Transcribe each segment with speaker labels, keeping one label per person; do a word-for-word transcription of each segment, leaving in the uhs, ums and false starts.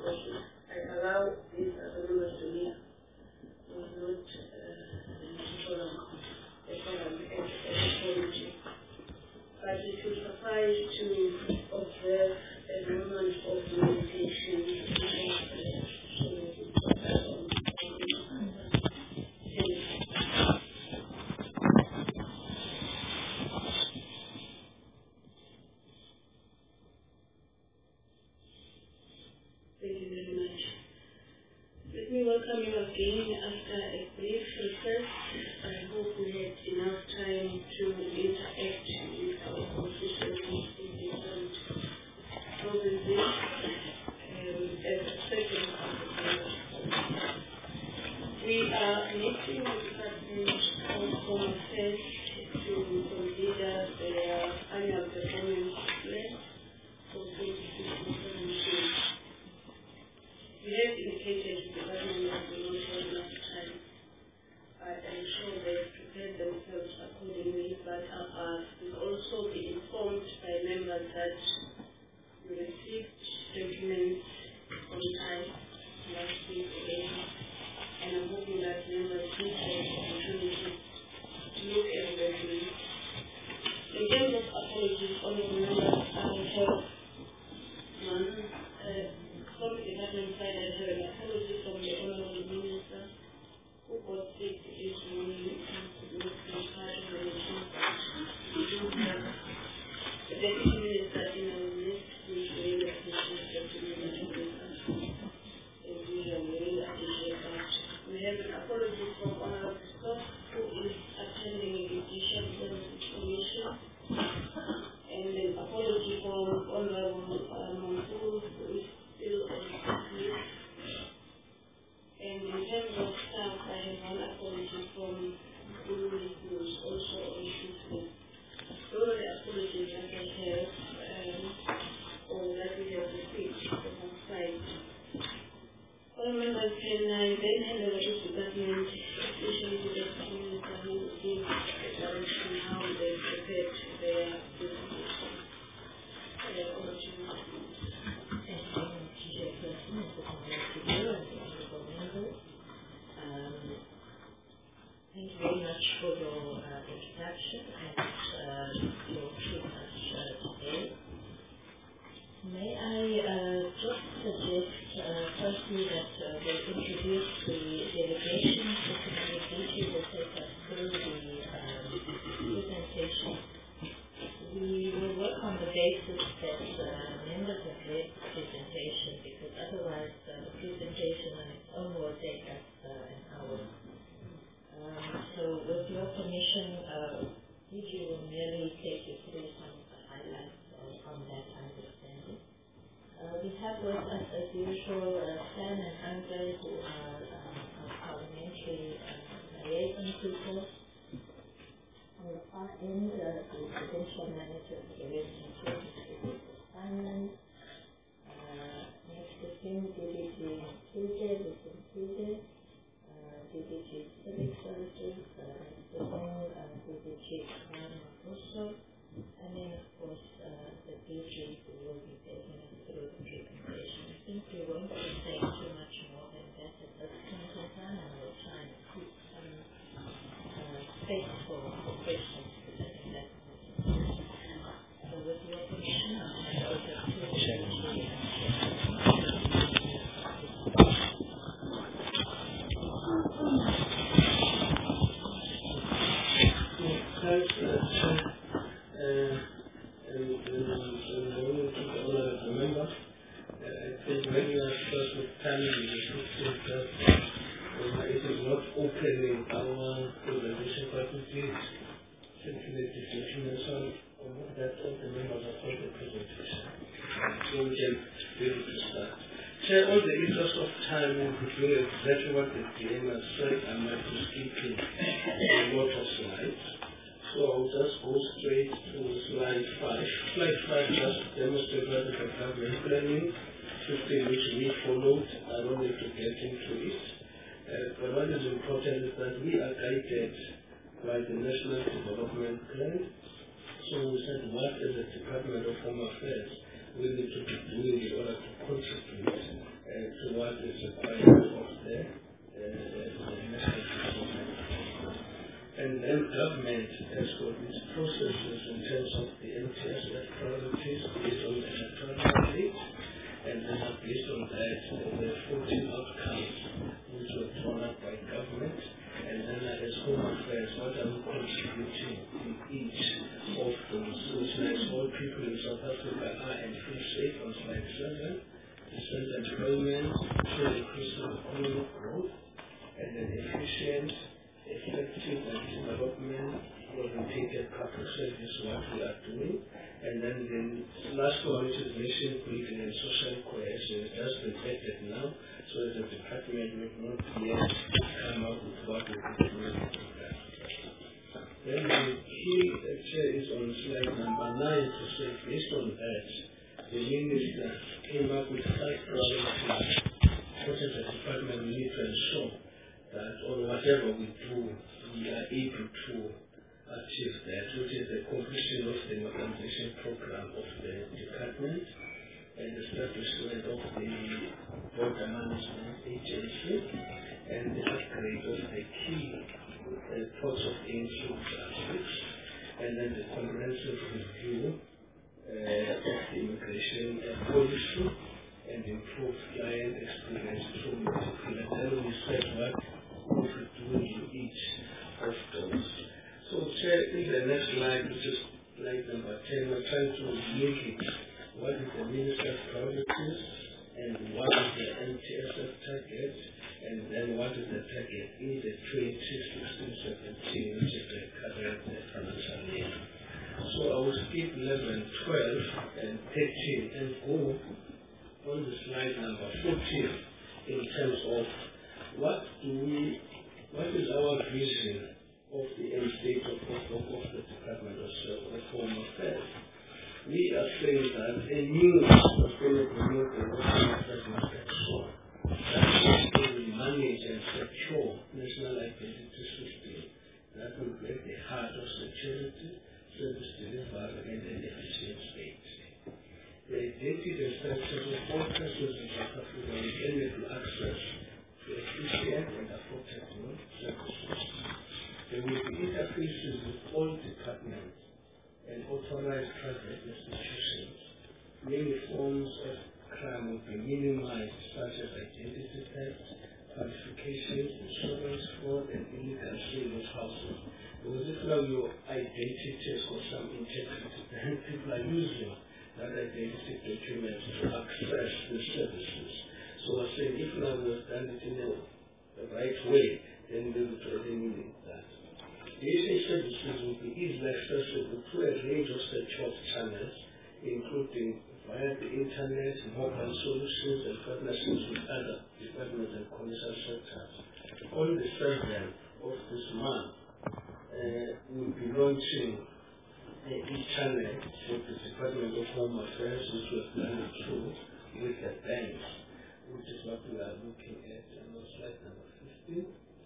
Speaker 1: session. I allow these other members to leave. We will not uh, follow the forum as a committee. But it will suffice to observe a moment of meditation. Let me welcome you again after a brief recess. I hope we had enough time to interact with our constituents in different provinces um, as expected. We are meeting the Department of Home Affairs to consider their annual performance plan for twenty sixteen seventeen. We have indicated to the government that we will not have enough time. I am sure they prepared themselves accordingly, but uh, will also be informed by members that we received documents on time last week again, and I'm hoping that members will have the opportunity to look at the documents. In terms of apologies, honourable members, I have one. Uh, From the department side, I have an apology from the Honourable Minister who was sick this morning and could not be part of the meeting. We do have the Deputy Minister in our midst, which we really appreciate that we will meet with us. And we really appreciate that. We have an apology from Honourable Scott, who is attending a Judicial Services Commission, and an apology from Honourable uh, Mansour, who is still on leave. And in terms of staff, I have one apology from Louis, who is also on leave. Those are the apologies that I have, um, or that we have received from our side. All members, can I then hand over to the department, especially to the Minister, who will give the direction how they prepared their presentation. Uh, over to you.
Speaker 2: Um, thank you very much for your uh, introduction and uh, your treatment uh, today. May I uh, just suggest uh, firstly that uh, we introduce the delegation to community that take us through the um, presentation. We will work on the basis that uh, members have read the presentation, because otherwise uh, the presentation on its own will take us uh, an hour. Um, so with your permission, uh, Gigi will merely take you through some of the highlights uh, from that understanding. Uh, we have with us, as usual, uh, Sam and Andre, who are um, our parliamentary uh, liaison people. On the far end, uh, the Provincial Manager of the Relation Services, Simon. Uh, next to him, D D G Tuesday, with Tuesday. Uh, D D G Civic Services, uh, next to him, uh, D D G Crime also. And then, of course, uh, the D G who will be taking us through the presentation. I think we won't be saying too much more than that at this point in time, and we'll try and keep some uh, space for, for questions, because I think that's important. So with your permission, I'll hand over to the
Speaker 3: Thanks, uh, uh, and, and, and I want to honor the member. Uh, I think when we are first with family, we should that uh, it is not opening our presentation, but it is simply the definition of that all the members are for the presentation. So we can be able to start. So all the interest of time in doing exactly what the D M has said, I might be skipping a lot of slides. So I'll just go straight to slide five. Slide five just demonstrates what the government planning system which we followed. I don't need to get into it. Uh, but what is important is that we are guided by the National Development Plan. So we said what as a Department of Home Affairs we need to be doing in order to contribute uh, processes in terms of the M T S F priorities based on the electoral mandate, and then based on that, the fourteen outcomes which were drawn up by government, and then as Home Affairs, what are we contributing in each of those, which makes all people in South Africa are and feel safe on slide seven, decent employment, true inclusive economic growth, and then efficient, effective and development, orientated public service, what we are doing. And then the last one, which is nation building and social cohesion, it has been added now, so as a department we will not yet come up with what we will do with that. Then the key lecture is on slide number nine to say, based on that, the minister came up with five priorities, which as a department we need to ensure that on whatever we do, we are able to achieve that, which is the completion of the modernization program of the department and the establishment of the border management agency and the upgrade of the key uh, ports of entry traffic, and then the comprehensive review uh, of the immigration uh, policy and improve client experience through multiple. And then we said what we should do in each of those. So, Chair, in the next slide, which is slide number ten, we're trying to link it. What is the minister's priorities, and what is the M T S F target, and then what is the target in the twenty sixteen seventeen, which is the current financial year. So I will skip eleven, twelve, and thirteen and go on the slide number fourteen in terms of what do we, what is our vision of the end state of, of, of the Department of Home Affairs. We are saying that a new sustainable and Home Affairs must ensure that it will manage and secure national identity system that will be at the heart of security, service delivery, and an efficient state. The identity and structure of all persons in South Africa will enable access to efficient and affordable services. There will be interfaces with all departments and authorized private institutions. Many forms of crime will be minimized, such as identity theft, qualifications, insurance fraud, and illegal sale of houses. Because if now your identity has got some integrity, then people are using that identity document to access the services. So I say, if now we've done it in the right way, then we will eliminate that. These services will be easily accessible through a range of secure channels, including via the internet, mobile solutions, and partnerships with other departments and commercial sectors. On the seventh of this month, uh, we'll be launching an e-channel for the Department of Home Affairs, which was done through with the banks, which is what we are looking at on slide number fifteen.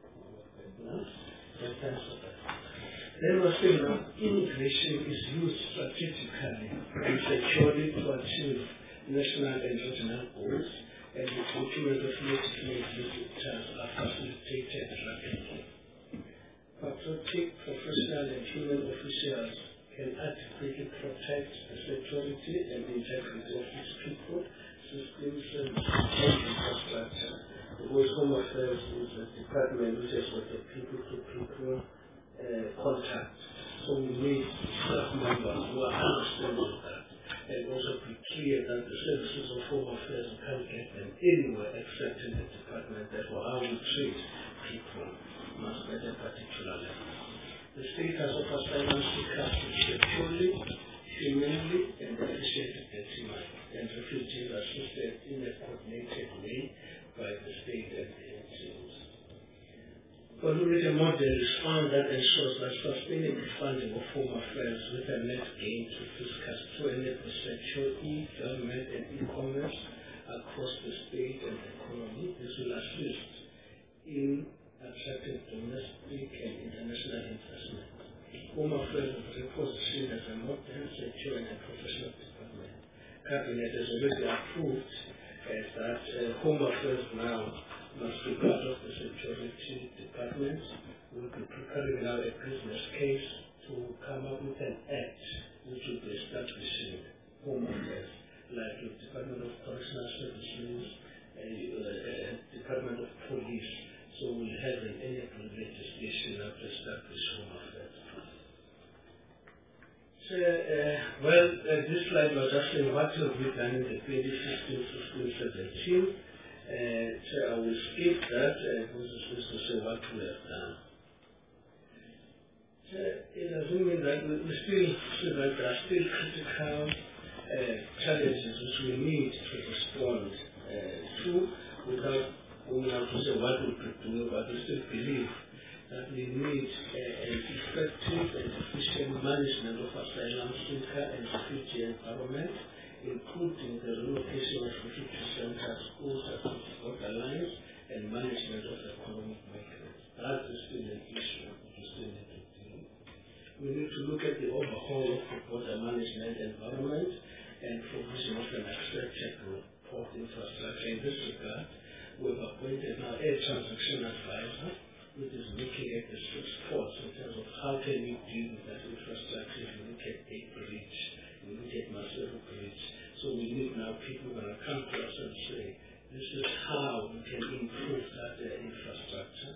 Speaker 3: So thanks for that. Then we're saying that immigration is used strategically and securely to achieve national and regional goals, and the document of legitimate visitors are facilitated rapidly. Patriotic, professional, and human officials can adequately protect the security and integrity of its people, systems, and infrastructure. Because Home Affairs is a department which has got the people-to-people uh, contact. So we need staff members who are understanding that, and also be clear that the services of Home Affairs can't get them anywhere except in the department. Therefore, how we treat people must be at a particular level. The state has offered asylum seekers to securely, humanely, and efficiently detained, and refugees assisted in a coordinated way by the state and the N G Os. Coordinated model is found that ensures that sustainable funding of Home Affairs with a net gain to fiscal to enable secure e-government and e-commerce across the state and the economy. This will assist in attracting domestic and international investment. Home Affairs is repositioned as a modern, secure, and professional department. Cabinet has already approved as that uh, Home Affairs now must be part of the security department. We'll be preparing now a business case to come up with an act which would be establishing home affairs, like the Department of Correctional Services, uh, uh, Department of Police. So we have an enabling legislation now to establish home affairs. So, uh, well, uh, this slide was just saying what have we done in the twenty fifteen to seventeen. Uh, so I will skip that uh, because it's supposed to say what we have done. So it doesn't mean that we, we still feel that there are still critical uh, challenges which we need to respond uh, to without going out to say what we could do, but we still believe that we need uh, an effective and efficient management of asylum seeker and refugee environment, including the relocation of refugee centers, schools across borderlines, and management of economic migrants. That is still an issue we still need to deal with. We need to look at the overhaul of the border management environment and provision of an acceptable port infrastructure. In this regard, we have appointed now a transaction advisor, which is looking at the six ports in terms of how can we deal with that infrastructure. If you look at a bridge, we look at Maseru Bridge. So we need now people who are going to come to us and say, this is how we can improve that uh, infrastructure.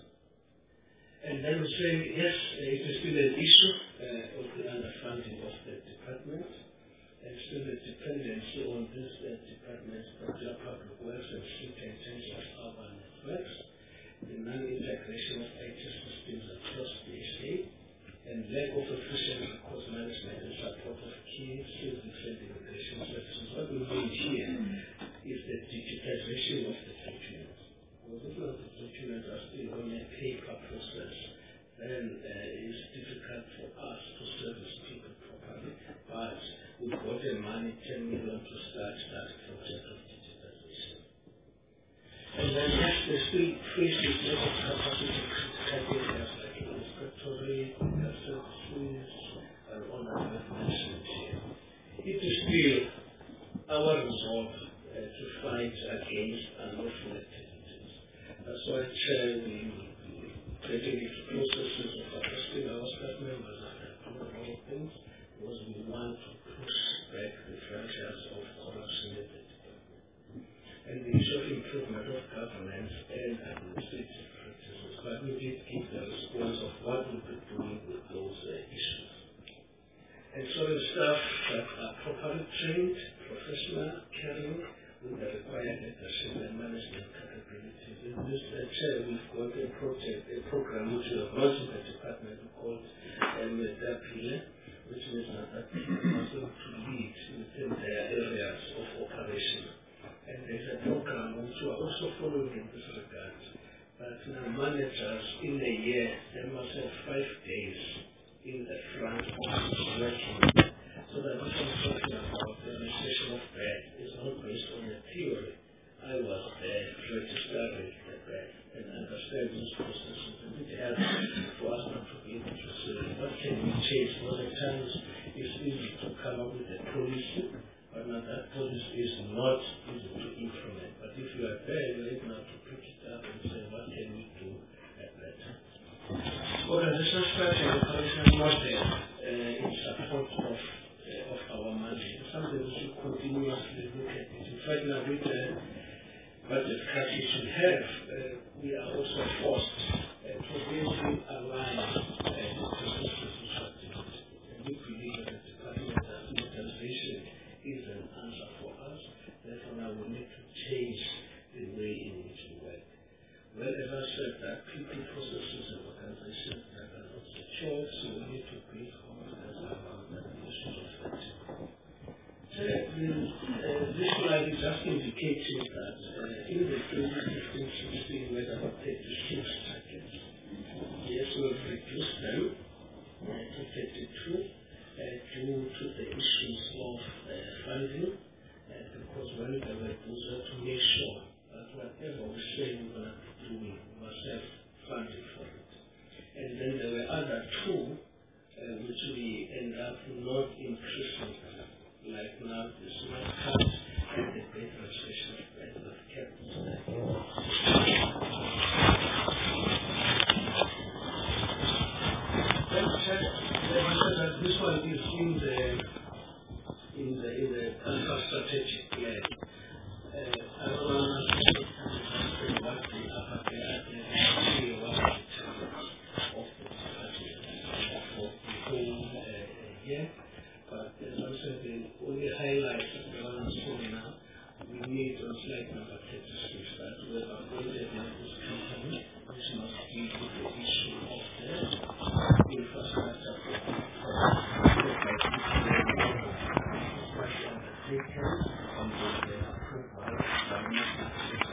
Speaker 3: And then we say, yes, it is still an issue uh, of the underfunding of the department, and still the dependency on this uh, department's particular public works and city in terms of urban networks, the non-integration of I T systems across the S A, and lack of efficient records management and support of key civic and immigration services. What we need here is the digitization of the documents. Because if not, the documents are still on a paper process, then uh, it's difficult for us to service people properly. But we've got the money, ten million, to start that project of digitization. And then yes, there's still facing lack of capacity in critical areas like inspectorate, legal services, and all that I've mentioned here. It is still our resolve uh, to fight against unlawful activities. That's why Chair, we taking into processes of arresting our staff members and doing a lot of things, because we want to push back the franchise of corruption in the department. And the issue of improvement of governance and administrative practices, but we did give the response of what we could do with those uh, issues. And so the staff that are properly trained, professional, caring, with the required leadership and management capabilities. In this uh, chair, we've got a project, a program which we have launched in the department called um, DAPILE, which means that people must look to lead within their areas of operation. And there's a program which we are also following in this regard. That now managers in a year, they must have five days in the front office working. So that what I'm talking about, the administration of bed, is not based on the theory. I was there registering the bed and understanding these processes, and it helps for us not to be able to say, what can we change? Because at times it's easy to come up with a policy, but now that policy is not easy to implement. But if you are there, you're able to pick it up and say, what can we do at that time? Organizational structure and operational model uh, in support of uh, of our mandate. Something we should continuously look at it. In fact, now with the budget cuts we have, uh, we are also forced uh, to really align uh, the processes and activities. And we believe that the department that digitalization is an answer for us. Therefore, now we need to change the way in which we work. Well, as I said, there are people, processes, and organizations that are not secure, so we need to build confidence around that issue of that. So, uh, this slide is just indicating that uh, in the twenty fifteen sixteen we had about thirty-six targets. Yes, we have reduced them uh, to thirty-two uh, due to the issues of uh, funding, uh, because when they were used to make sure that whatever we say we're going to be doing, we must have funding for it. And then there were other two uh, which we end up not increasing, like now the smart cards and the bed registration of bed that kept Let's check the meet on slide number thirty-six that we have appointed this company, which must deal with the issue of the infrastructure for undertaken and the approval by Minister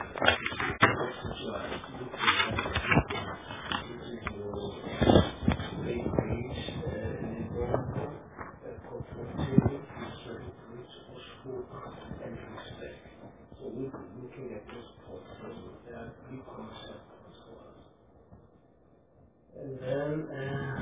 Speaker 3: and respect. So we'll be looking at those points. There are three concepts for us. And then uh,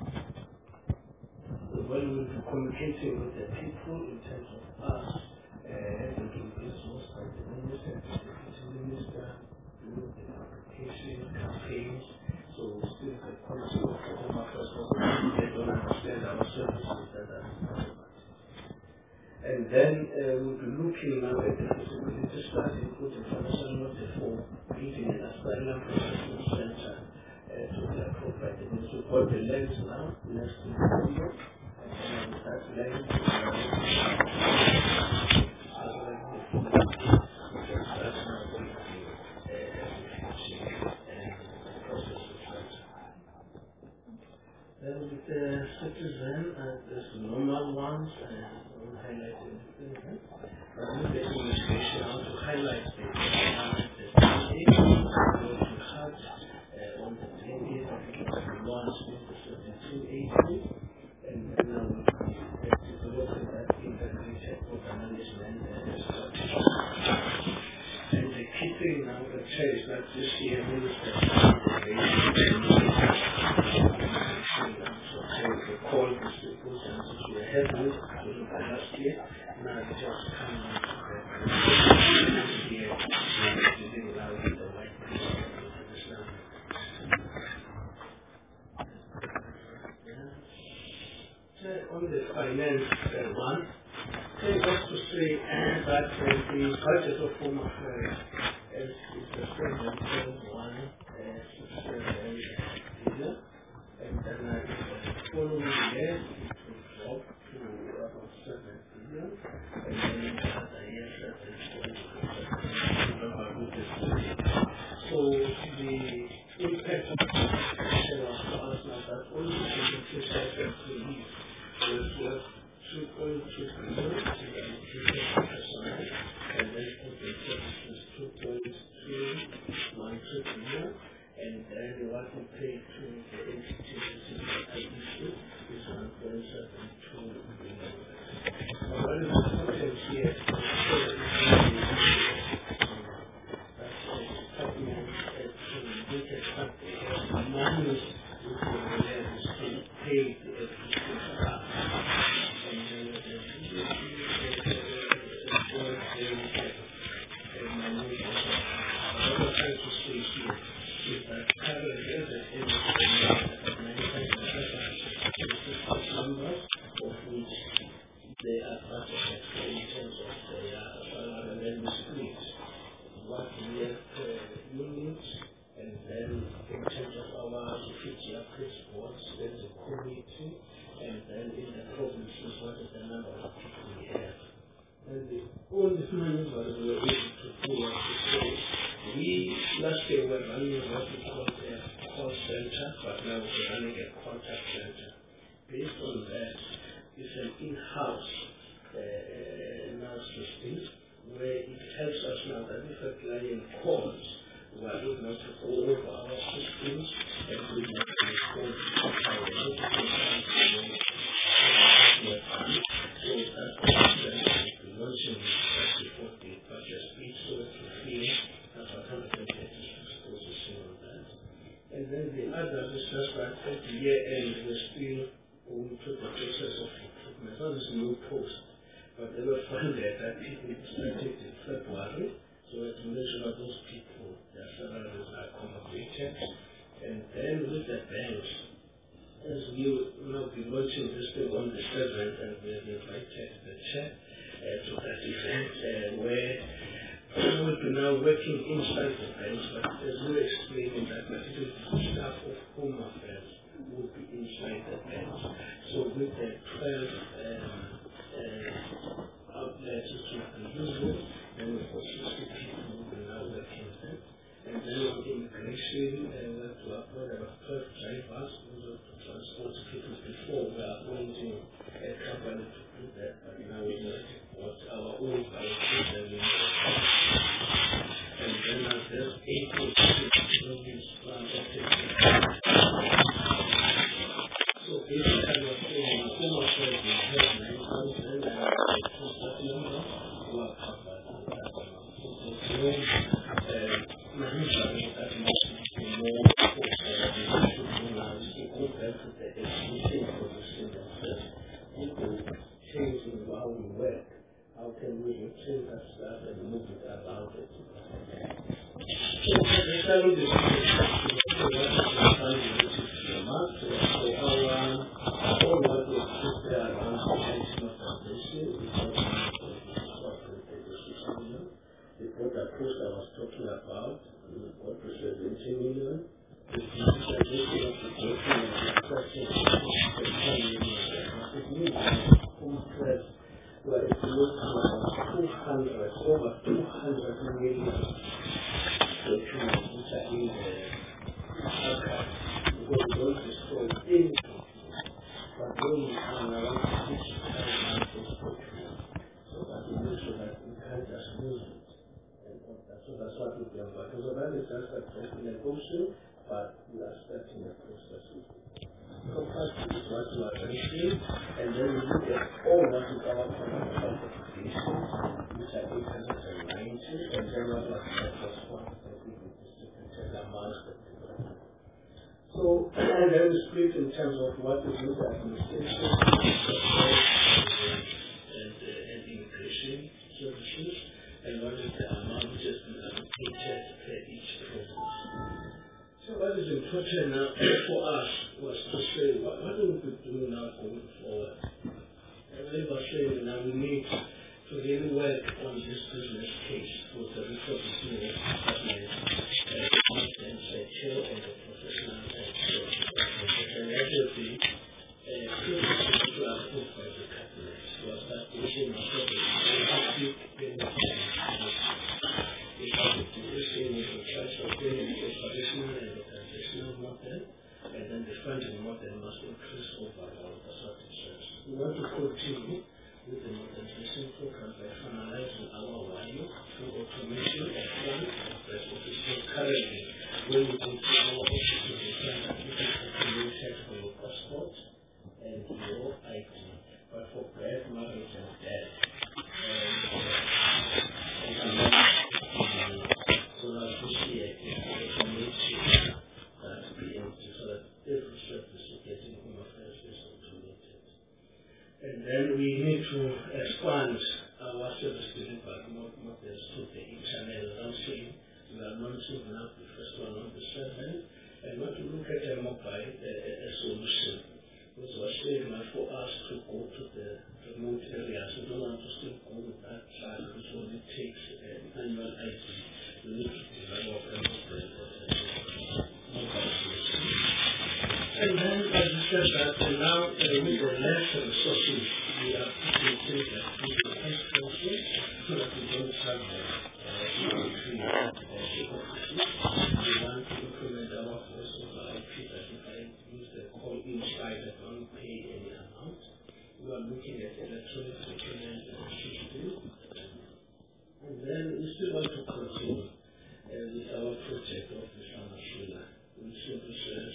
Speaker 3: when we'll be communicating with the people in terms of us, uh, having to be resourced by the minister, the deputy minister, doing the application campaigns. So we still have policy of the Home Affairs. They don't understand our services that are important. And then uh, we'll be looking now at the feasibility study, putting financial notice for building an asylum processing center uh, to be appropriate. And so we've got the lens now, next to the video, and then with that lens, we can start now with the efficiency and processing center. Then with the citizen, uh, there's normal ones, uh, highlighted in the thing, but with the administration, I want to highlight the the study that we had uh, on the twentieth, I think it was launched in the seventeen eighty, and then now we have developed that integrated water management strategy. And the key thing now that is that this year Minister the call is the process we are having last year. Now it's just coming to this year to be allowed the right people to this level. So on the finance uh, one, I want to say uh, that uh, the budget of Home Affairs is, is the seven point one six seven billion. And then uh, the following year, it will drop to about seven billion. And then the other years, that is going to be so the impact of the action was for us now that only twenty-two thousand employees will worth two point two billion to the education personnel, and then for the services two point three one two billion. And then what we pay to the entities is one point seven two billion. Now, what is important here is that the department to look at what the money which is to pay the existing staff. And then the money what we're trying to say here is that currently the industry has numbers of which they are budgeted for in terms of their salary, and then we split what we have per unit, and then in terms of our refugee affairs boards, there's a committee, and then in the provinces, what is the number of people we have. And the only money that we were able to do was to say, we last year were running what we call a call center, but now we're running a contact center. Based on that, it's an in-house uh, now system where it helps us now that if a client calls, we are able to go over our systems and we can respond to our notifications. So that's the launching before the budget speech, so that we feel about one hundred thirty-six position on that. And then the other is just that at the year end, we're still going through the process of recruitment. That is no post, but they were funded that people started in February, so that to make sure that those people, their salaries are accommodated. And then with the banks, as we will now be launching this thing on the seventh, and we have invited the chair uh, to that event uh, where we'll be now working inside the banks, but as we explained that particularly the staff of Home Affairs will be inside the banks. So with the twelve um, uh, outlets which will be using, then it was sixty people, and now we're ten. And then on immigration, uh, we have to upload about twelve drivers to transport people before we are appointing a company to do that. But now we know what our own validation is. And then there's eighteen province planted. So basically, we're saying almost every nine thousand and that number who are covered with that amount. So there's no management that must be more to compare to the existing position themselves. People changing how we work. How can we change that stuff and move it around it? So the seven is so our all what we put there around the national foundation is what the report approach I was talking about, what was seventeen million, the digitization of the document, the question of the interest, where it was two hundred, over two hundred million documents which are in the archive, because we don't destroy anything, but when we come around to digitize those documents, so that we make sure that we can't just lose it. So that's what we've done. So that is just a negotiation, but we are starting a process with it. So first is what we are doing, and then we look at all what is our financial applications, which are eight hundred ninety, and then what was the first one that we distributed amongst the people. So, and then we split in terms of what is with the administration, and, uh, and immigration services, and what is the amount which has been allocated per each province. So what is important now for us was to say, what, what do we do now going forward? And we were saying now we need to really work on this business case for the resource business department, and secure and the professional sector. And everything, uh, to approved by the cabinet was that we should not have a big benefit. Traditional and organizational model, and then the funding model must increase overall. That's what it says. We want to continue with the modernization program by finalizing our value through automation of plan as official currently. When we go to our office to define that this is automated for your passport and your I D, but for birth, marriage, and death. And, uh, so that we see it is information that we empty so that every service is getting home affairs is automated. And then we need to expand our service delivery models to the internal launching. We are launching now the first one on the seventh, and want to look at a mobile uh, a solution. Which was saying that for us to go to the remote areas, we don't want to still go with that child, which only takes an annual I D. We need to develop a mobile solution. And then, as we said that, uh, now uh, with the less resources, we are putting things like people expenses so that we don't have uh, increase uh, offices. We want to implement our force of I P that we can use the call inside that don't pay any amount. We are looking at electronic document system. And then we still want to continue uh, with our project of the Samashula, which simply says,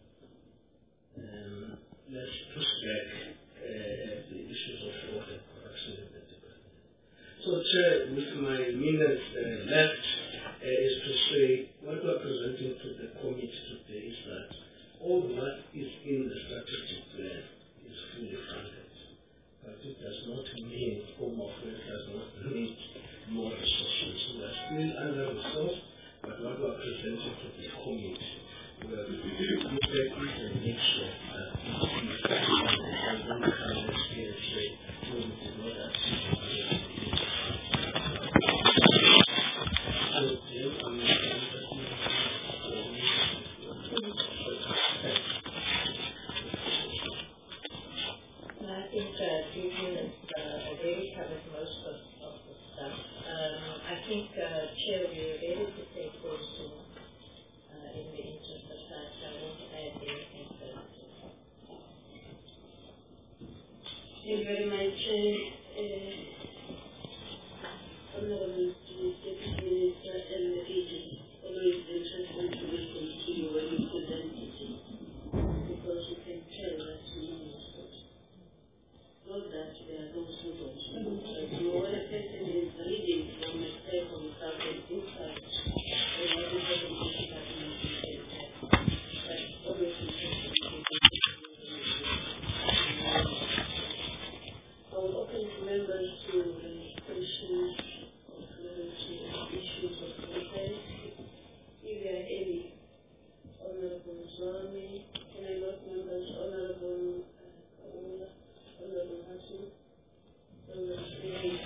Speaker 3: um, let's push back uh, the issues of fraud and corruption in the department. So, Chair, with my minutes uh, left, uh, is to say what we are presenting to the committee today is that all what is in the strategic plan is fully funded. But it does not mean Home Affairs does not need more resources. We are still under resourced, but what we are presenting to the committee, we are looking and make sure that it is funded and don't come next year and say, no, we did not achieve it. So, Jim, I'm not
Speaker 2: I think uh, Julian has uh, already covered most of, of the stuff. Um, uh, Chair, we were able to take those two uh, in the interest of time, so I won't add anything further.
Speaker 1: Thank you very much, uh, Honorable Deputy Minister and the agent. Always interesting to listen to you when you present it, because you can tell us many stories. Not that there are those who don't know, but you know, when a person is reading from a step on something inside, and what is happening to the happening to the that's always interesting to I will open to members to questions or clarity issues of content. If there are any, Honorable Zwami, can I note members, Honorable Kaula, Honorable Hassan, Honorable Sri,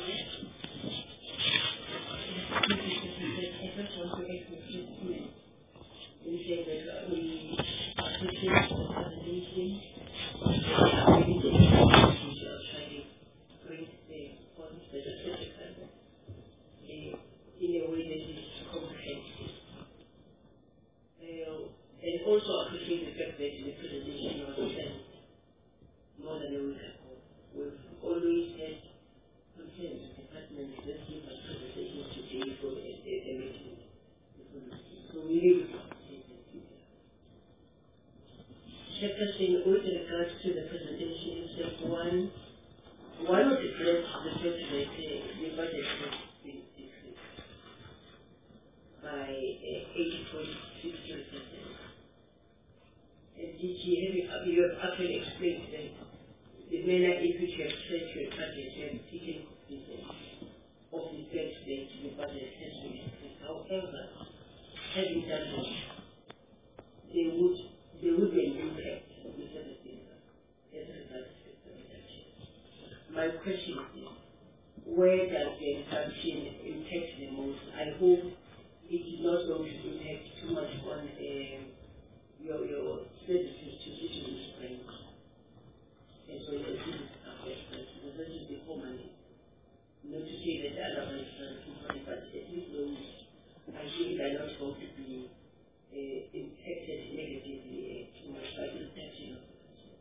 Speaker 1: I just want to make a statement in say that we appreciate the presentation. We did the trying to bring the points that are critical in a way that is comprehensive. Uh, and also appreciate the fact that the presentation was sent more than a week ago. We've always had concerns with departments that give us presentations today for the meeting. So we need to appreciate that. Second thing, with regards to the presentation itself, one, one of the threats, the fact that uh, the budget has been decreased by uh, eight point six three percent. And D G, you have actually explained that the manner in which you have set your budget, you have taken cognizance of the fact that the budget has been decreased. However, having done that, there would, there would be an impact on the service delivery as a result of the reduction. My question is this: where does the reduction impact the most? I hope it is not going to impact too much on uh, your, your services to citizens' friends. And so your business affected, because that is the common. Not to say that the other ones are too funny, but at least those I think are not going to be uh, impacted negatively too much by the reduction of the budget.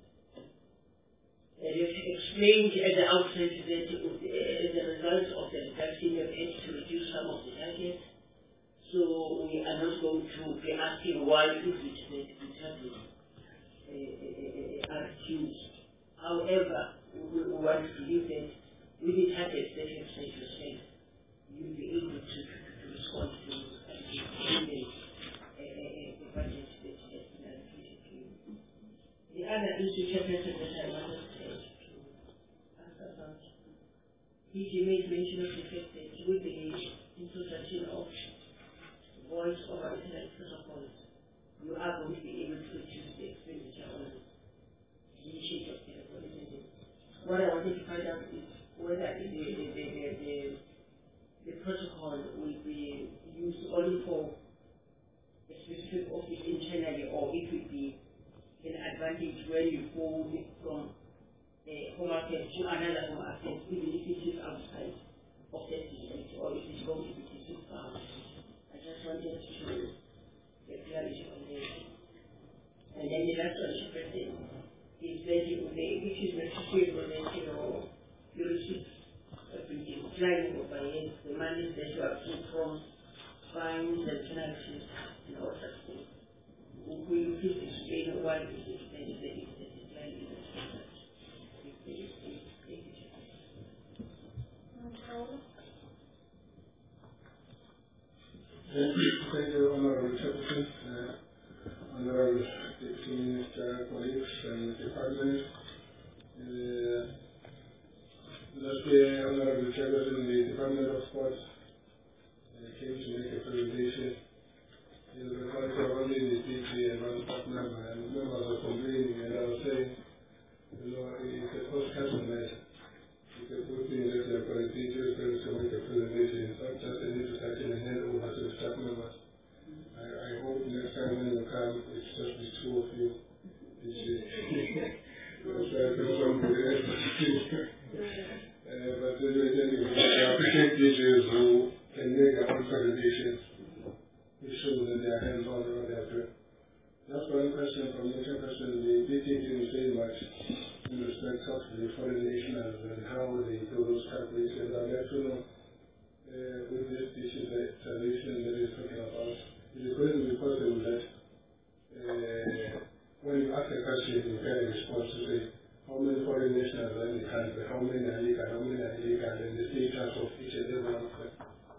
Speaker 1: And you have explained at the outset that uh, as a result of the reduction, you have had to reduce some of the targets. So we are not going to be asking why is it that the targets uh, uh, are reduced. However, we, we want to believe that with the targets that you have set yourself, you'll be able to, to respond to those targets. The budget that has been allocated to you. The other issue that I wanted to ask about, D G made mention of the fact that with the introduction of voice over internet protocols, you are going to be able to reduce the expenditure on the issue of telephone. What I wanted to find out is whether the, the, the, the, the, the protocol will be used only for a specific office internally, or it will be an advantage when you go from a home office to another home office, even if it is outside of that district, or if it's going to be too far. I just wanted to get clarity on this. And then the last one, Superintendent, is that you, which is necessary for that you know, your receipts have been declining over years, the money that you have seen from fines and penalties and all such things. Will you please explain why this is declining? Thank you.
Speaker 4: Thank you, Honorable Secretary, uh, Honorable Deputy Minister, colleagues, and department. Uh, last year, Honorable Chairperson in the Department of Sports uh, came to make a presentation. He was referring to only the D G and one staff member, and members were complaining, and I was saying, you know, it's a cost-cutting measure. You can put me in that you're going to D G is going to make a presentation. It's not just an introduction and hand over to the staff members. I, I hope next time when you come, it's just the two of you. D G. Because I think somebody else. uh, but anyway, I appreciate D Js who presentations which show that they are hands-on in what they are doing. That's one question from the second question. The B T didn't say much in respect of the foreign nationals and how they do those calculations. I'd like to know uh, with this issue that translation that is talking about, is it going to be possible that uh, when you ask a question, you get a response to say how many foreign nationals are in the country, how many are legal, how many are illegal, and the status of each and every one of them.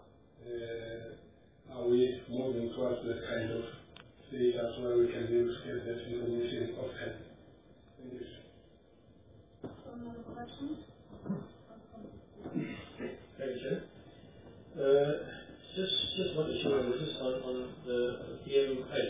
Speaker 4: Uh, are we moving towards that kind of status where we can be able to get that information offhand? Thank you.
Speaker 1: Some other questions?
Speaker 3: Thank you, sir. Uh, just, just want to show you this on, on the D M A.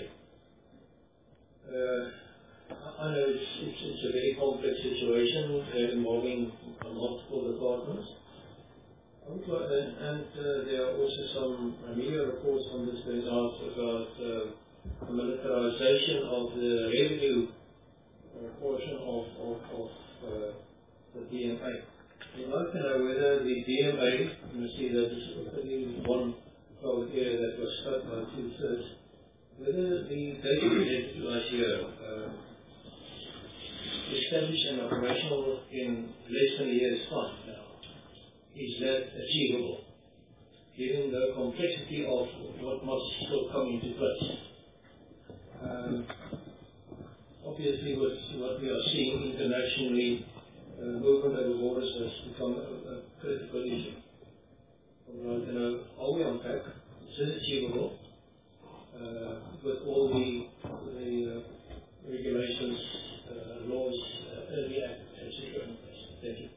Speaker 3: Uh, I know it's, it's, it's a very complex situation uh, involving multiple departments. Uh, and and uh, there are also some uh, media reports on this going out about uh, the militarization of the revenue uh, portion of, of, of uh, the D M A. We'd like to know whether the D M A, you see that this is only one public area that was cut by two-thirds, whether the data presented last year uh, established and operational in less than a year's time now, is that achievable, given the complexity of what must still come into place? Um, obviously, what, what we are seeing internationally, Uh, movement over borders has become a, a critical issue. I'd like to know, are we on track? Is it achievable uh, with all the, the uh, regulations, uh, laws, uh, early act, et cetera in place? Thank you.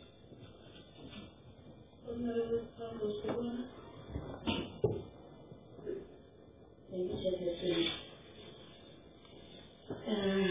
Speaker 2: Thank you, Secretary. Uh,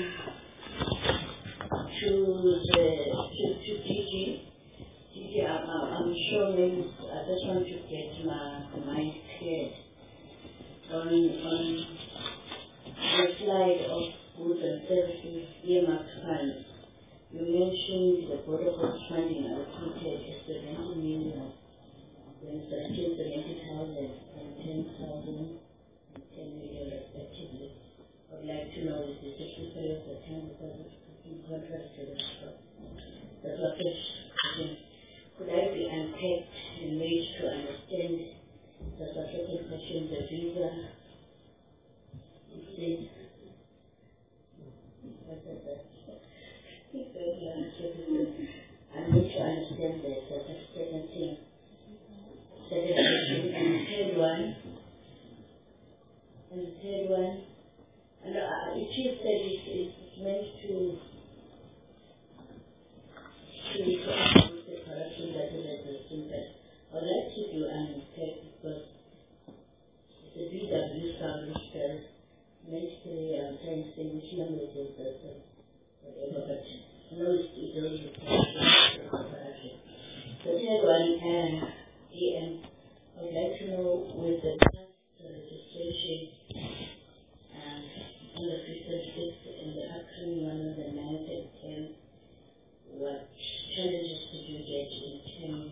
Speaker 2: to the to, to D G, D G I'm, I'm sure maybe I just want to get my mind cleared on on the slide of goods and services earmarked funds. You mentioned the border force funding allocated as seventy million, then seventeen seventy thousand and ten thousand and ten million respectively. I'd like to know if this is the of the time because in contrast to the the topic, could I be unpacked and made to understand the second question, the visa, please? I need to understand that that's the second thing. Second question, and the third one, and the third one, and uh, it is that it is meant to to avoid the corruption that is existing, but I'd like to do an unpack because the B W established that basically I'm trying to say which languages that uh, whatever, but I know it's it always requires corruption. The third one, uh, and I would like to know with the past registration and on the fifty-six and the upcoming one on the ninth and tenth, what challenges did you get in terms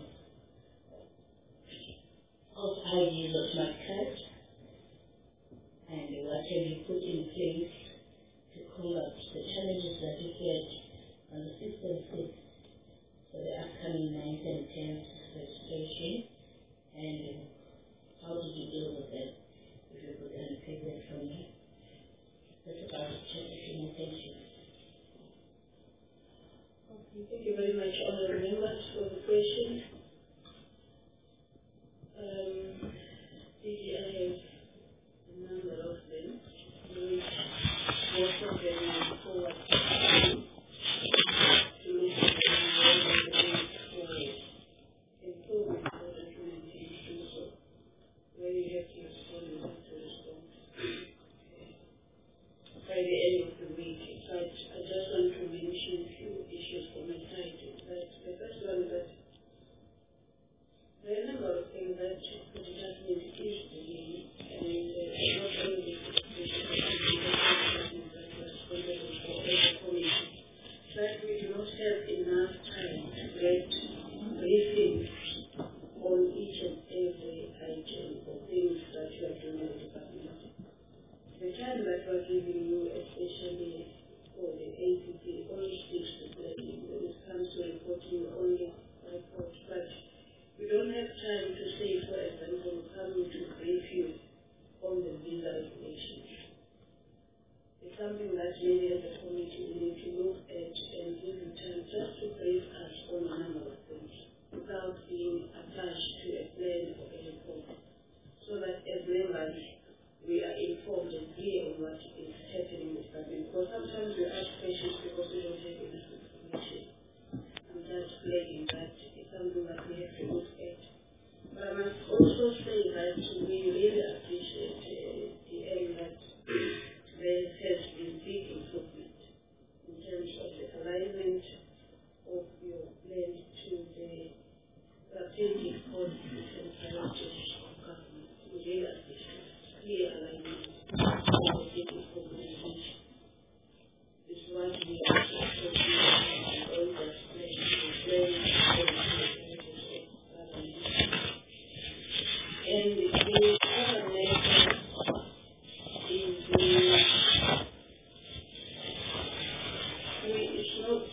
Speaker 2: of I Ds of smart cards, and what have you put in place to combat the challenges that you get on the fifth and sixth for the upcoming ninth and tenth registration, and how did you deal with them? If you could unpack that for me. That's about it, Secretary. Thank you.
Speaker 1: Thank you very much, honourable members, for the questions. Um, I have a number of them, which most of them are forward to look at the way forward. And so we have opportunity to do so. When you have to respond, you have to respond. By the end of the week, but I just want to mention a few issues from my side. But the first one is that there are a number of things that the department is doing, and uh, not only the department that was responsible for overcoming, but we do not have enough time to get briefings on each and every item of the the department. The time that we're giving you, especially for the A P P, only speaks to planning. When it comes to reporting, only report. But we don't have time to say, for example, coming to brief you on the visa regulations. It's something that maybe as a committee we need to look at and give you time just to brief us on a number of things without being attached to a plan or a report, so that as members we are informed and clear on what is happening with government. Because sometimes we ask questions because we don't have enough information. I'm just flagging that it's something that we have to look at. But I must also say that we really appreciate uh, the aim that there has been big improvement in terms of the alignment of your plan to the strategic policies and priorities of government. We really appreciate clear alignment of the business organization. This is why we are so and all that plan to plan and the other method is the it's not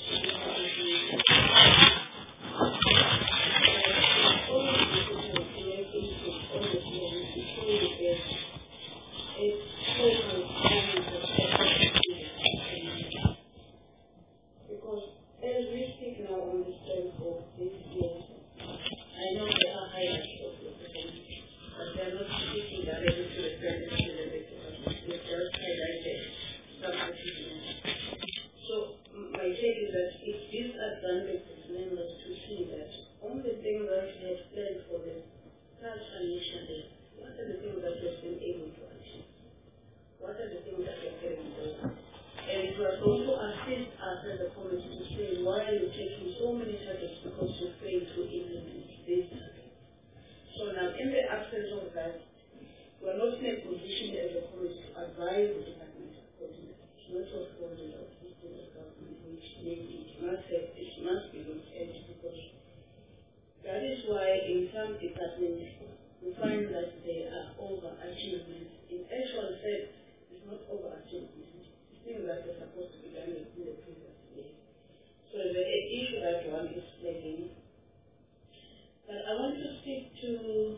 Speaker 1: because as we speak now on the strength of this year, I know there are highlights of the performance, but they are not speaking directly to the president of the department. They just highlighted some achievements. So my take is that it gives advantages members to see that on the things that we have planned for the past financial year, what are the things that we have been able to achieve? What are the things that we are carrying over? And we are going to assist us as a committee to say, why are you taking so many targets because you failed to implement this target? So now, in the absence of that, we are not in a position as a committee to advise the department accordingly. It's not what goes out of the government, which maybe it must have, it must be looked at, because that is why in some departments we find that they are overachievements. In actual fact, it's not overachievement. Things that were supposed to be done in the previous year. So the issue that one is flagging. But I want to speak to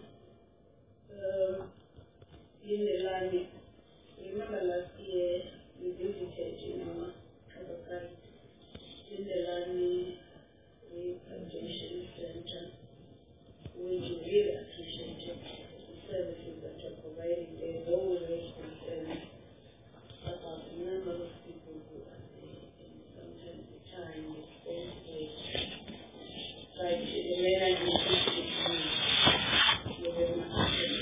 Speaker 1: um, Linda Lani. Remember last year we visited in our other site, Linda Lani Rehabilitation Center, which we really appreciated the services that are providing there. Those residents and about the number of people who are there, and sometimes the time is always but the management is you very much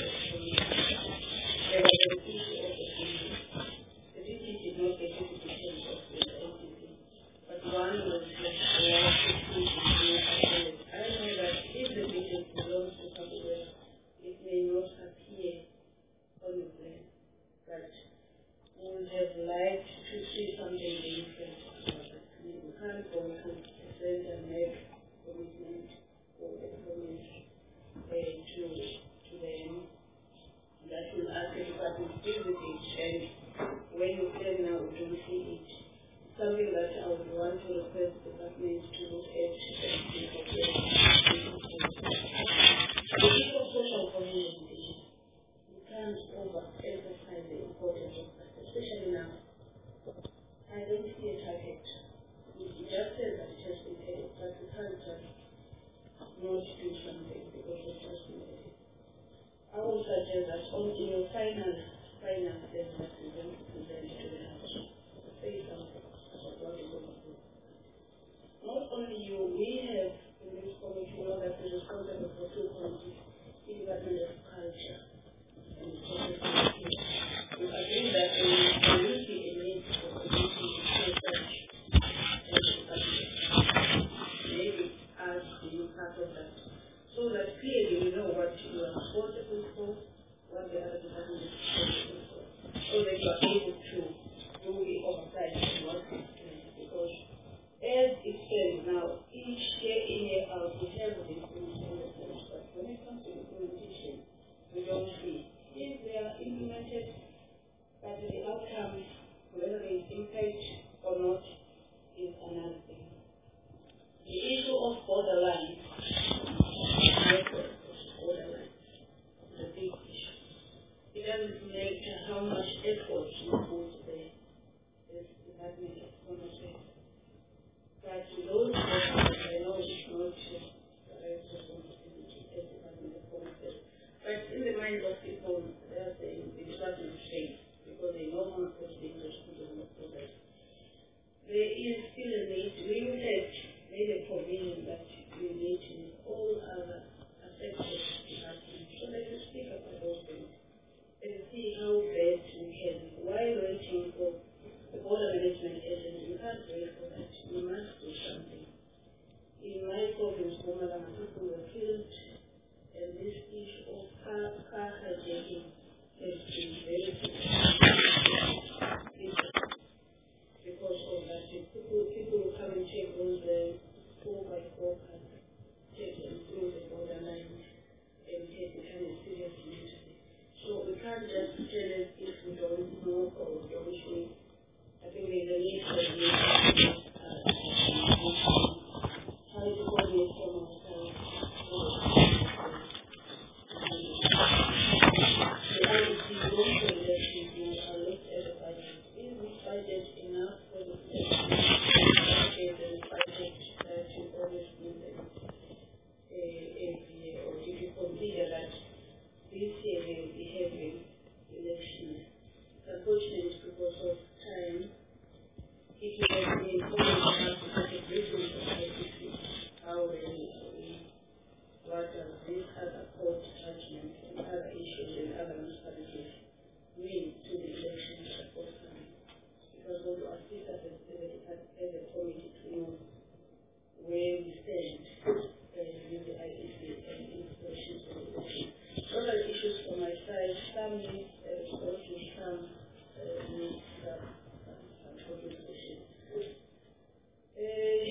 Speaker 1: there was an issue of the community. The D P did not get to the details of the A P P, but one was that the last issue I know that if the business belongs to somewhere, it may not appear on the plan, but would have liked to see something different. We can't go to the center and make commitment or a promise uh, to, to them that will ask the department to deal with it, and when you plan now we don't see it. Something that I would want to request the department to look at and see how to do. The issue of social community, we can't overemphasize the importance of that. Especially now, I don't see a target. It just says that it has been added, but we can't just not do something because it has been added. I would suggest that on your final, final step that we want to present to the House, say something about what we're going to do. Not only you, we have in this committee, you know that we're responsible for two committees, the Department of Culture and the Social Committee. We agree that there will be a need for a meeting to say that maybe as being part of that, so that clearly we know what you are responsible for, what the other department is responsible for, so that you are able to do the oversight of what is planned. Because as it stands now, each year in year out, we have this in the but when it comes to implementation, we don't implemented, but the outcomes, whether there is impact or not, is another thing. The issue of borderline, borderline, is a big issue. It doesn't matter how much effort you put there, the Department of Commerce. But those borders, I know it's not the right responsibility as the Department of Commerce. But in the minds of people, they are saying the Department of Trade, because they know how much they do to progress. There is still a need. We have made a provision that we need to all other affected departments so that we speak about those things and see how best we can, while waiting for the border management agency, we can't wait for that. We must do something. In my province, Mpumalanga, people were killed, and this issue of car, car hijacking has been very difficult because of that. People, people will come and take those uh, four by four cars, take them through the borderline, and take the kind of serious mentally. So we can't just tell us if we don't know or we don't show. I think there's a need for the uh, how to coordinate some of the The I D C also that we are looked at the budget. Is this budget enough for the budget and budget uh, to always do them every year? Or if you consider that this year they will be having elections, unfortunately because of time, if you have been informed about the budget briefing of I D C, how we what does this other court judgment and other issues and other municipalities mean to the elections that are forthcoming? Because we will assist us as a, as a committee to know where we stand uh, with the I D C and installations of the election. Those are issues from my side. Some need uh, resources, some uh, need some, some, some contribution. Uh,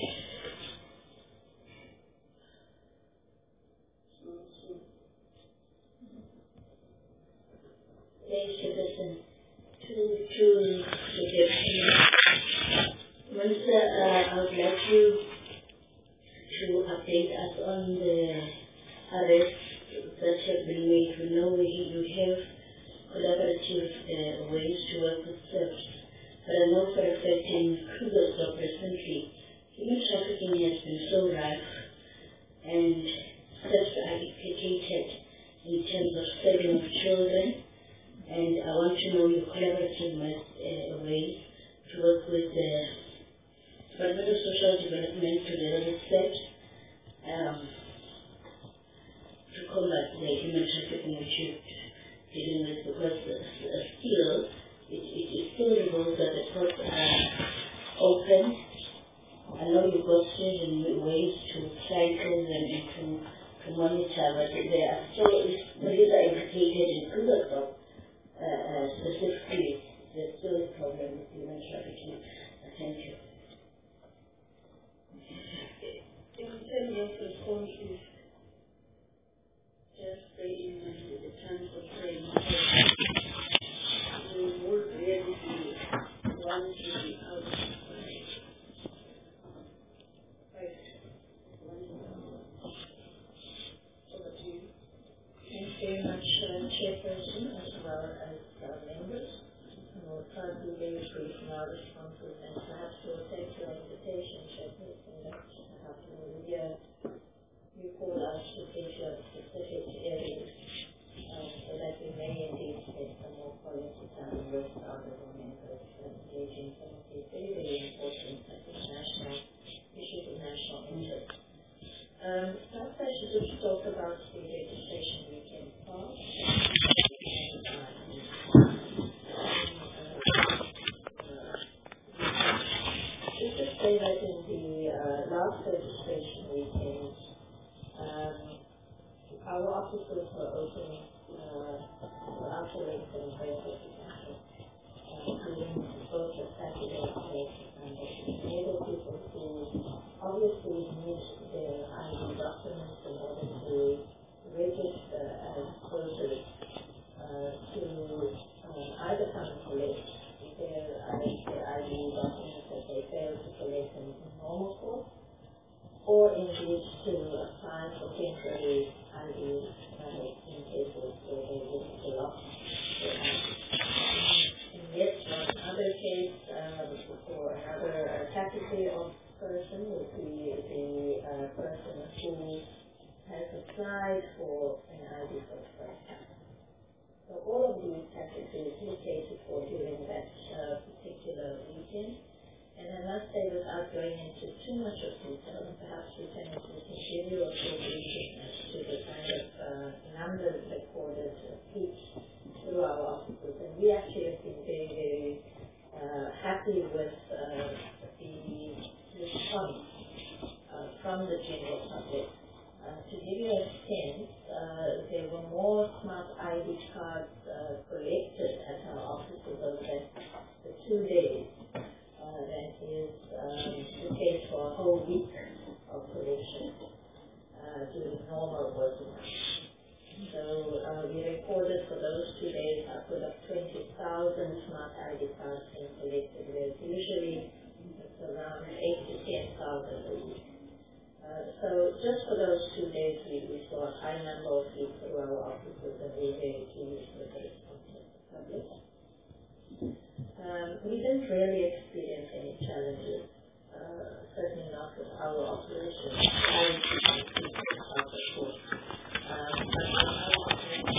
Speaker 2: Thanks, Jefferson. Two, two suggestions. One, sir, uh, I would like you to update us on the arrests that have been made. We know we, you have collaborative uh, ways to work with S E P, but I know for a fact in Krugersdorp recently, human trafficking has been so rife and S E Ps are implicated in terms of selling of children. And I want to know your collaborative uh, ways to work with the Department of Social Development together with S E P um, to combat the human trafficking which you're dealing with, because uh, still, it, it, it still reveals that the courts are open. I know you've got certain ways to cycle them and to, to monitor, but there are still, if police are implicated in Krugersdorp, Uh, uh, specifically, there's still a problem with human trafficking. Uh, thank you.
Speaker 1: In terms of responses, just stay in mind with the terms of training. We would really be one to be out by five. Over to you.
Speaker 2: Thanks very much, uh, Chairperson, as well as uh, members. And we'll try to be very brief in our responses, and perhaps we'll take your invitation, Chairperson, that perhaps we'll uh, you call us to think of specific areas uh, so that we may indeed spend some more quality time with our other members uh, engaging some of these very, very important national issues of national interest. Um, perhaps I should just talk about the registration weekend pass. And, uh, just to say that in the uh, last registration weekend, um, our offices were open uh, were operating very quickly, including both the Saturday and Sunday, enable people who obviously need their I D documents in order to register as voters uh, to applied for an I D for the first time. So all of these have to be catered for during that uh, particular weekend. And I must say, without going into too much of detail, and perhaps we can, we can give you a full briefing as to the kind of uh, numbers recorded uh, each through our offices. And we actually have been very, very uh, happy with uh, the response uh, from the general public. Uh, to give you a sense, uh, there were more smart I D cards uh, collected at our offices over the, the two days uh, than is um, the case for a whole week of collection uh, during normal working hours. So uh, we recorded for those two days upward of twenty thousand smart I D cards being collected. There's usually it's around eight to ten thousand a week. Uh, so just for those two days, we, we saw a high number of people through our offices, and we were very pleased with the response of the public. Um, we didn't really experience any challenges, uh, certainly not with our operations. I of course. Um, but our operations,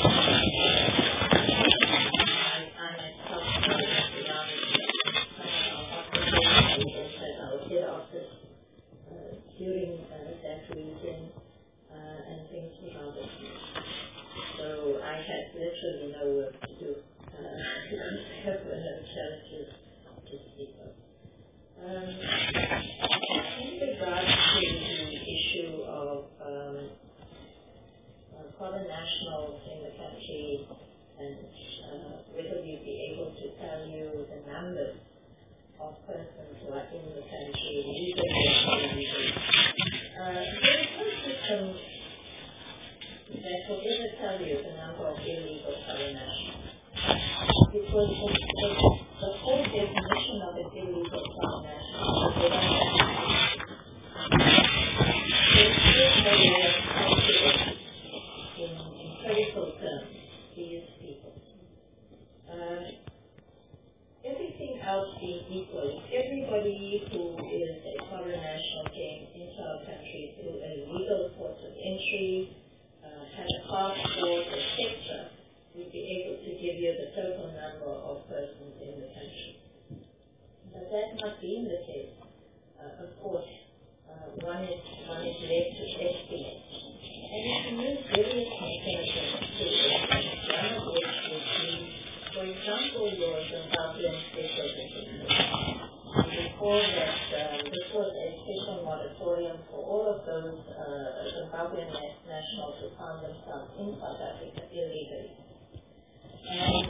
Speaker 2: I, I myself started around our operations, we also had our head office during uh, that weekend, uh, and things were rather smooth. So I had literally no work to do. Uh, there were no challenges to speak of. Um, in regards to the issue of um, uh, foreign nationals in the country and uh, whether we'd be able to tell you the numbers of persons who are in the country legally or illegally. Uh, there is no system that will ever tell you the number of illegal foreign nationals. Because the, the, the whole definition of an illegal foreign national is they don't have There's still no way of calculating in empirical terms these people. Uh, Everything else being equal, if everybody who is a foreign national came into our country through a legal port of entry, uh, had a passport, et cetera, we'd be able to give you the total number of persons in the country. But that not being the case, uh, of course, uh, one is one is left to estimate. And you can use various mechanisms to estimate, one of which would be, for example, your Zimbabwean special visitor. You recall that um, this was a special moratorium for all of those uh, Zimbabwean nationals who found themselves in South Africa illegally. And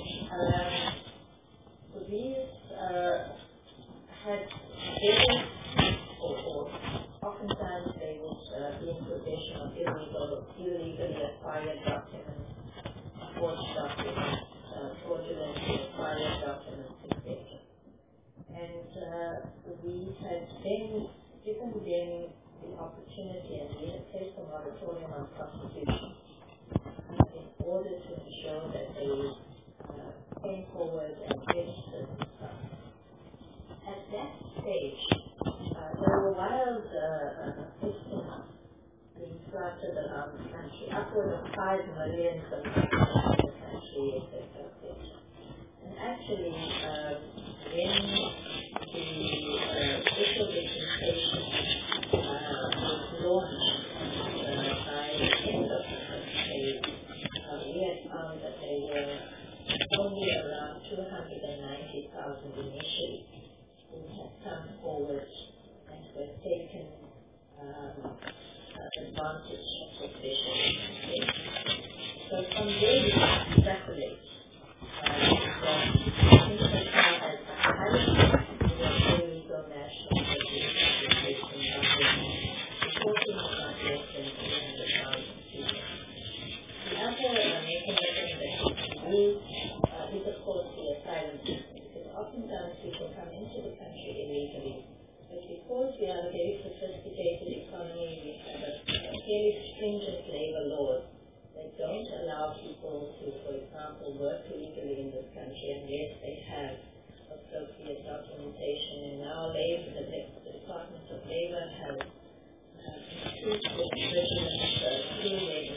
Speaker 2: um, these uh, had various, or, or oftentimes they would uh, be in possession of illegal, illegally acquired documents, forged documents, Uh, fraudulently acquired documents, et cetera. And uh, we had then given them the opportunity, and we had placed a moratorium on prosecution uh, in order to ensure that they uh, came forward and registered themselves. At that stage, uh, there were wild uh, estimates being started around the country, upward of five million Zimbabweans in the country, et cetera, et cetera. And actually, uh, when the uh, special dispensation uh, was launched uh, by the end of the first phase, uh, we had found that there were only around two hundred ninety thousand initially who had come forward and were taken um, advantage of the special dispensation. So from there we can extrapolate uh, that International has the highest number of illegal nationals that we have faced in Zimbabwe, reporting about less than three hundred thousand people. The other uh, mechanism that we can use uh, is of course the asylum system, because oftentimes people come into the country illegally. But because we are a very sophisticated economy, we have a, a fairly stringent labor laws that don't allow people to, for example, work legally in this country unless they have appropriate documentation. And now labor, the, the Department of Labor has uh, increased its vigilance uh, through labor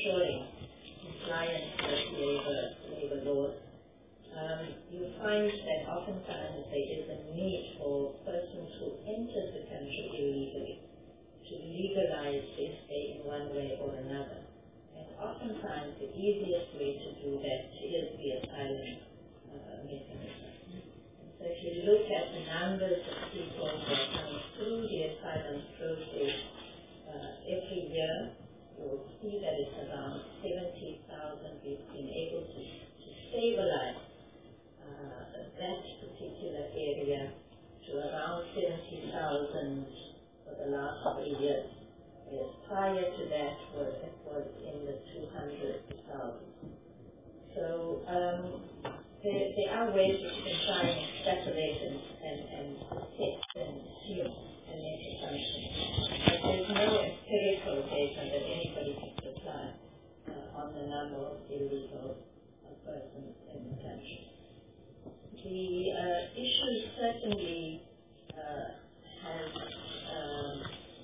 Speaker 2: ensuring compliance with labor, labor laws, um, you find that oftentimes there is a need for persons who enter the country illegally to legalize their stay in one way or another. And oftentimes the easiest way to do that is the asylum uh, mechanism. So if you look at the numbers of people who are coming through the asylum process uh, every year, you will see that it's around seventy thousand. We've been able to, to stabilize uh, that particular area to around seventy thousand for the last three years. Yes, prior to that, was, it was in the two hundred thousand. So um, there, there are ways that you can try and extrapolate and, and, and assess and assume and make assumptions. But there's no empirical data that anybody can supply uh, on the number of illegal uh, persons in the country. The uh, issue certainly uh, has um,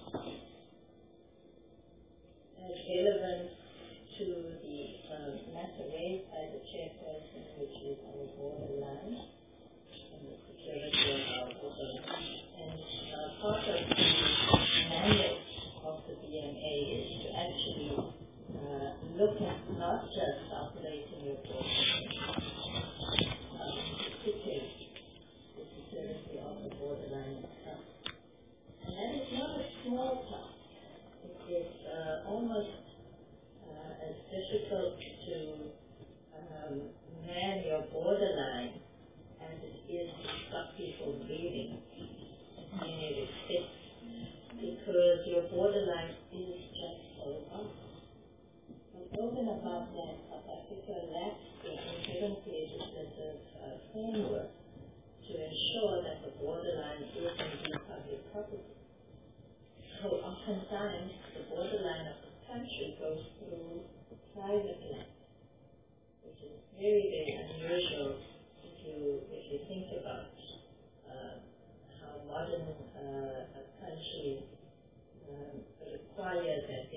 Speaker 2: has relevance to the um, matter raised by the chairperson, which is our borderline and the security of our borderline. And uh, part of the mandate of the B M A is to actually uh, look at not just operating your borderline, um, particularly the security of the borderline itself. And that is not a small task. It's uh, almost uh, as difficult to um, man your borderline as it is to stop people breathing in many respects, because your borderline is just so vast. But over and above that, South Africa lacks the inherent legislative uh, framework to ensure that the borderline is indeed public property. So oftentimes the borderline of the country goes through private land, which is very, very unusual if you if you think about uh, how modern uh, a country um, requires that